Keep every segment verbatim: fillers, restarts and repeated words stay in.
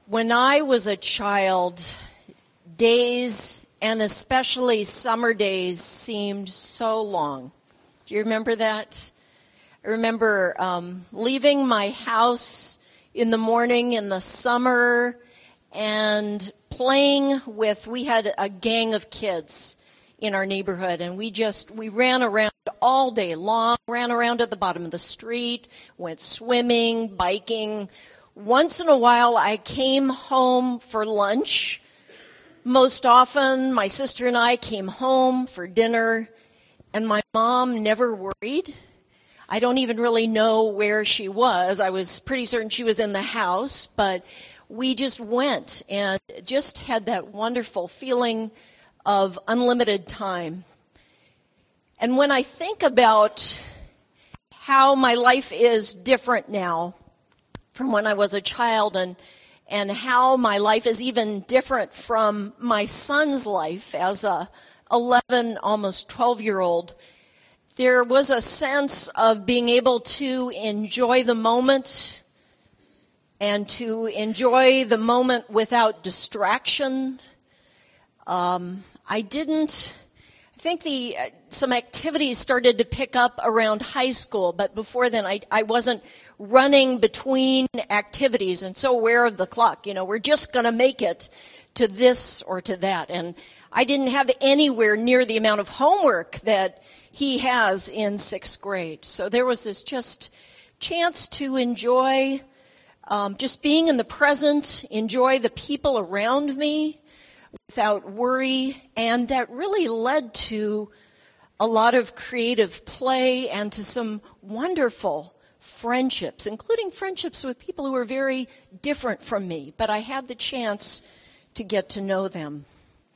When I was a child, days, and especially summer days, seemed so long. Do you remember that? I remember um, leaving my house in the morning in the summer and playing with, we had a gang of kids in our neighborhood, and we just, we ran around all day long, ran around at the bottom of the street, went swimming, biking. Once in a while, I came home for lunch. Most often, my sister and I came home for dinner, and my mom never worried. I don't even really know where she was. I was pretty certain she was in the house, but we just went and just had that wonderful feeling of unlimited time. And when I think about how my life is different now from when I was a child, and and how my life is even different from my son's life as a eleven, almost twelve-year-old, there was a sense of being able to enjoy the moment and to enjoy the moment without distraction. Um, I didn't, I think the uh, some activities started to pick up around high school, but before then I, I wasn't running between activities and so aware of the clock. You know, we're just going to make it to this or to that. And I didn't have anywhere near the amount of homework that he has in sixth grade. So there was this just chance to enjoy um, just being in the present, enjoy the people around me without worry. And that really led to a lot of creative play and to some wonderful friendships, including friendships with people who were very different from me, but I had the chance to get to know them.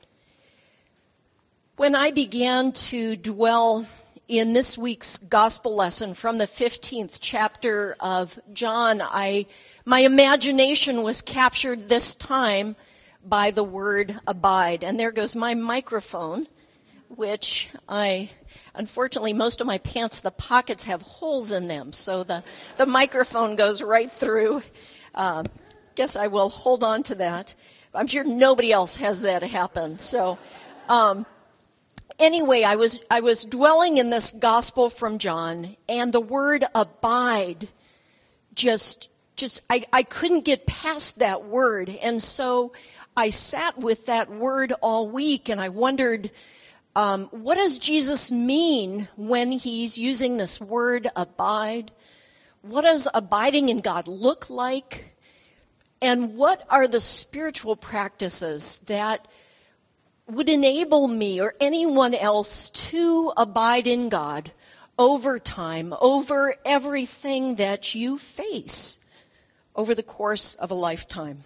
When I began to dwell in this week's gospel lesson from the fifteenth chapter of John, I my imagination was captured this time by the word abide. And there goes my microphone, which I... Unfortunately, most of my pants, the pockets have holes in them, so the, the microphone goes right through. Um, guess I will hold on to that. I'm sure nobody else has that happen. So, um, anyway, I was I was dwelling in this gospel from John, and the word abide just just I, I couldn't get past that word, and so I sat with that word all week, and I wondered, Um, what does Jesus mean when he's using this word abide? What does abiding in God look like? And what are the spiritual practices that would enable me or anyone else to abide in God over time, over everything that you face over the course of a lifetime?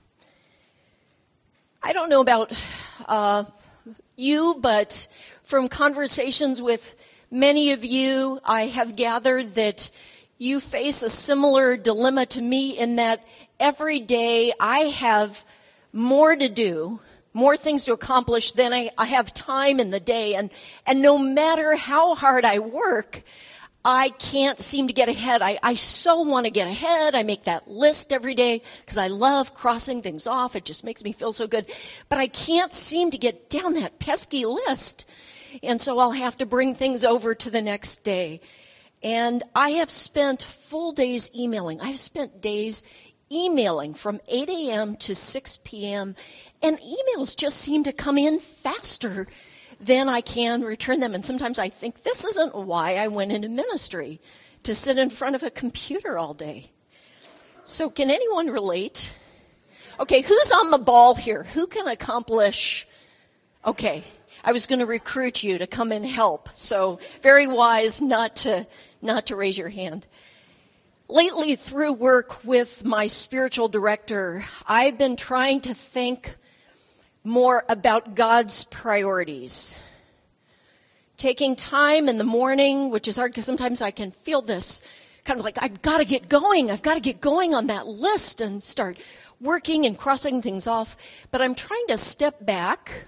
I don't know about uh you, but from conversations with many of you, I have gathered that you face a similar dilemma to me in that every day I have more to do, more things to accomplish than I, I have time in the day. And, and no matter how hard I work, I can't seem to get ahead. I, I so want to get ahead. I make that list every day because I love crossing things off. It just makes me feel so good. But I can't seem to get down that pesky list. And so I'll have to bring things over to the next day. And I have spent full days emailing. I've spent days emailing from eight a.m. to six p.m. And emails just seem to come in faster then I can return them. And sometimes I think this isn't why I went into ministry, to sit in front of a computer all day. So can anyone relate? Okay, who's on the ball here? Who can accomplish? Okay, I was going to recruit you to come and help. So very wise not to not to raise your hand. Lately, through work with my spiritual director, I've been trying to think more about God's priorities. Taking time in the morning, which is hard because sometimes I can feel this kind of like, I've got to get going. I've got to get going on that list and start working and crossing things off. But I'm trying to step back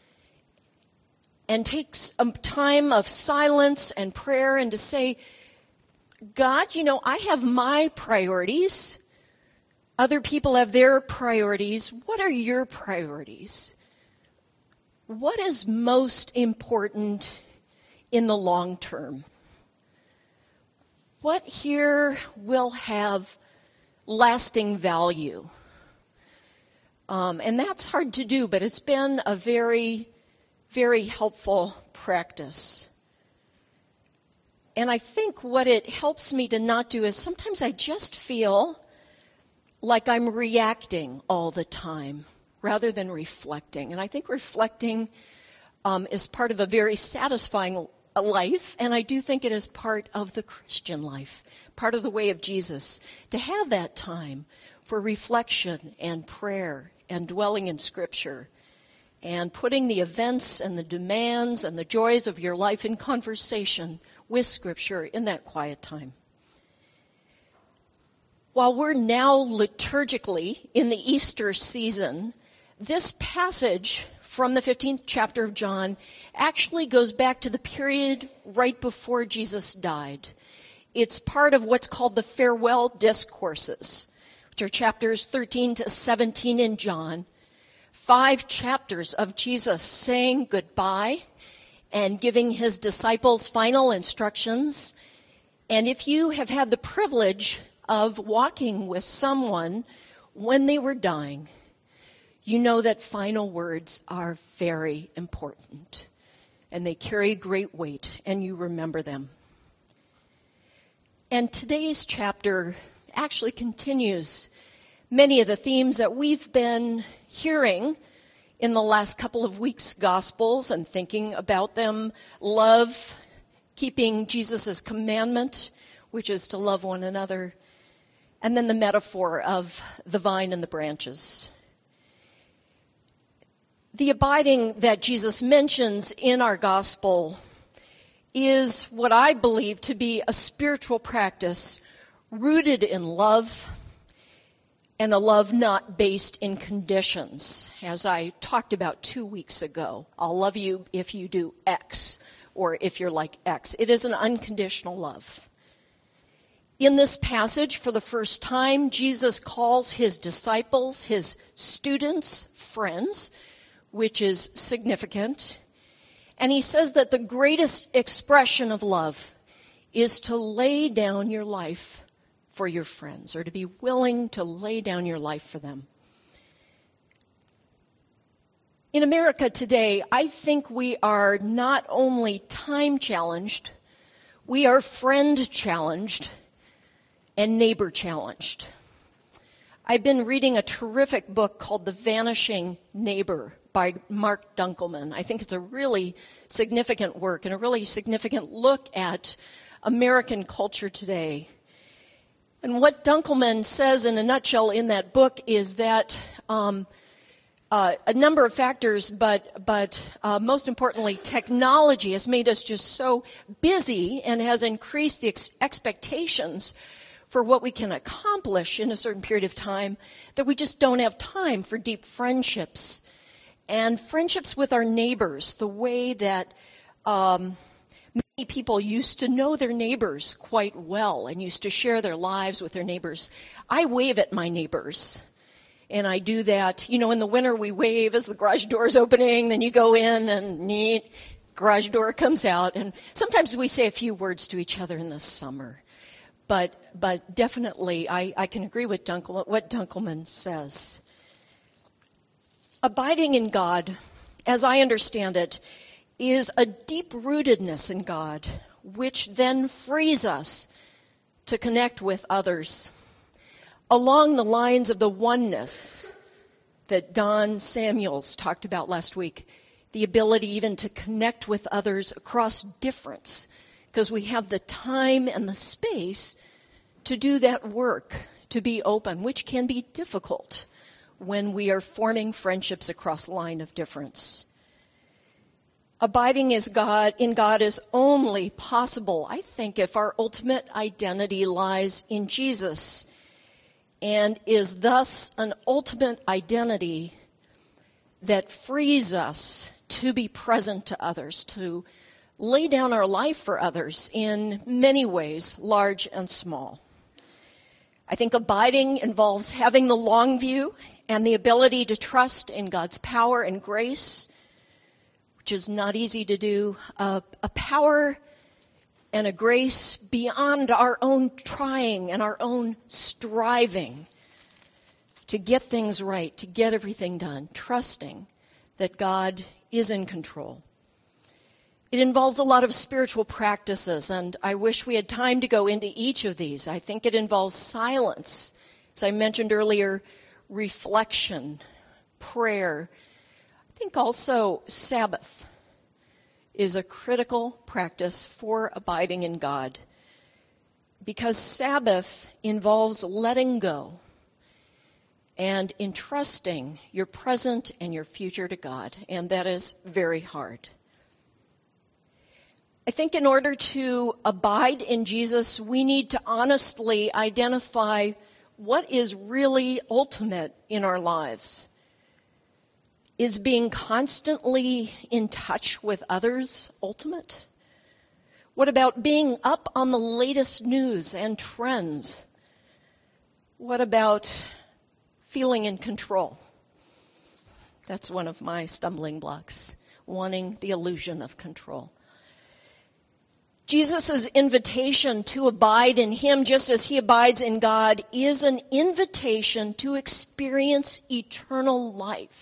and take a time of silence and prayer and to say, God, you know, I have my priorities. Other people have their priorities. What are your priorities? What is most important in the long term? What here will have lasting value? Um, and that's hard to do, but it's been a very, very helpful practice. And I think what it helps me to not do is sometimes I just feel like I'm reacting all the time rather than reflecting. And I think reflecting um, is part of a very satisfying life, and I do think it is part of the Christian life, part of the way of Jesus, to have that time for reflection and prayer and dwelling in Scripture and putting the events and the demands and the joys of your life in conversation with Scripture in that quiet time. While we're now liturgically in the Easter season, this passage from the fifteenth chapter of John actually goes back to the period right before Jesus died. It's part of what's called the farewell discourses, which are chapters thirteen to seventeen in John. Five chapters of Jesus saying goodbye and giving his disciples final instructions. And if you have had the privilege of walking with someone when they were dying, you know that final words are very important, and they carry great weight, and you remember them. And today's chapter actually continues many of the themes that we've been hearing in the last couple of weeks' Gospels and thinking about them. Love, keeping Jesus' commandment, which is to love one another, and then the metaphor of the vine and the branches. The abiding that Jesus mentions in our gospel is what I believe to be a spiritual practice rooted in love, and a love not based in conditions, as I talked about two weeks ago. I'll love you if you do X, or if you're like X. It is an unconditional love. In this passage, for the first time, Jesus calls his disciples, his students, friends, which is significant. And he says that the greatest expression of love is to lay down your life for your friends, or to be willing to lay down your life for them. In America today, I think we are not only time challenged, we are friend challenged and neighbor challenged. I've been reading a terrific book called The Vanishing Neighbor by Mark Dunkelman. I think it's a really significant work and a really significant look at American culture today. And what Dunkelman says in a nutshell in that book is that um, uh, a number of factors, but but uh, most importantly, technology has made us just so busy and has increased the ex- expectations for what we can accomplish in a certain period of time that we just don't have time for deep friendships. And friendships with our neighbors, the way that um, many people used to know their neighbors quite well and used to share their lives with their neighbors. I wave at my neighbors, and I do that. You know, in the winter we wave as the garage door is opening, then you go in and neat, garage door comes out. And sometimes we say a few words to each other in the summer. But but definitely I, I can agree with Dunkel, what Dunkelman says. Abiding in God, as I understand it, is a deep-rootedness in God, which then frees us to connect with others along the lines of the oneness that Don Samuels talked about last week, the ability even to connect with others across difference, because we have the time and the space to do that work, to be open, which can be difficult when we are forming friendships across a line of difference. Abiding is God, in God is only possible, I think, if our ultimate identity lies in Jesus, and is thus an ultimate identity that frees us to be present to others, to lay down our life for others in many ways, large and small. I think abiding involves having the long view and the ability to trust in God's power and grace, which is not easy to do. Uh, a power and a grace beyond our own trying and our own striving to get things right, to get everything done, trusting that God is in control. It involves a lot of spiritual practices, and I wish we had time to go into each of these. I think it involves silence, as I mentioned earlier, reflection, prayer. I think also Sabbath is a critical practice for abiding in God, because Sabbath involves letting go and entrusting your present and your future to God, and that is very hard. I think in order to abide in Jesus, we need to honestly identify what is really ultimate in our lives. Is being constantly in touch with others ultimate? What about being up on the latest news and trends? What about feeling in control? That's one of my stumbling blocks, wanting the illusion of control. Jesus' invitation to abide in him just as he abides in God is an invitation to experience eternal life.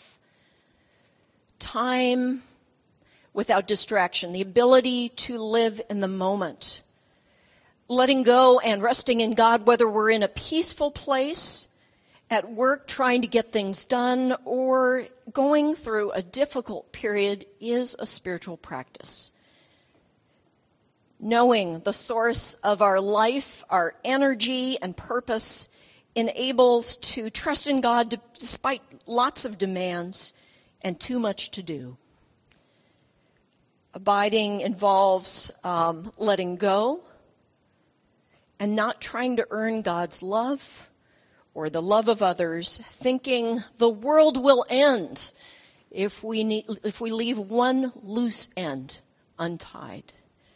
Time without distraction, the ability to live in the moment. Letting go and resting in God, whether we're in a peaceful place, at work trying to get things done, or going through a difficult period, is a spiritual practice. Knowing the source of our life, our energy and purpose enables to trust in God despite lots of demands and too much to do. Abiding involves um, letting go and not trying to earn God's love or the love of others, thinking the world will end if we need, if we leave one loose end untied.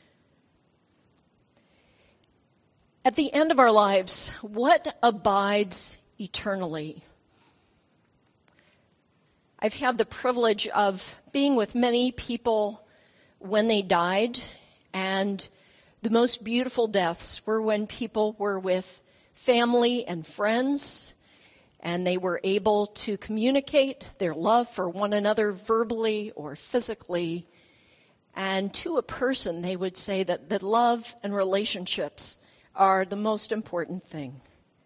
At the end of our lives, what abides eternally? I've had the privilege of being with many people when they died, and the most beautiful deaths were when people were with family and friends, and they were able to communicate their love for one another verbally or physically. And to a person, they would say that, that love and relationships are the most important thing.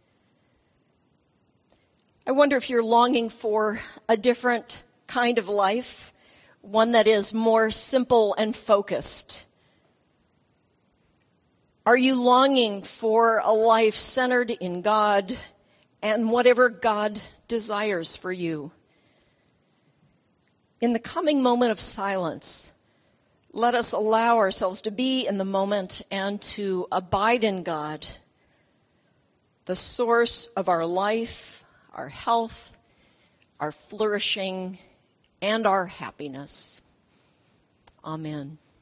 I wonder if you're longing for a different kind of life, one that is more simple and focused. Are you longing for a life centered in God and whatever God desires for you? In the coming moment of silence, let us allow ourselves to be in the moment and to abide in God, the source of our life, our health, our flourishing, and our happiness. Amen.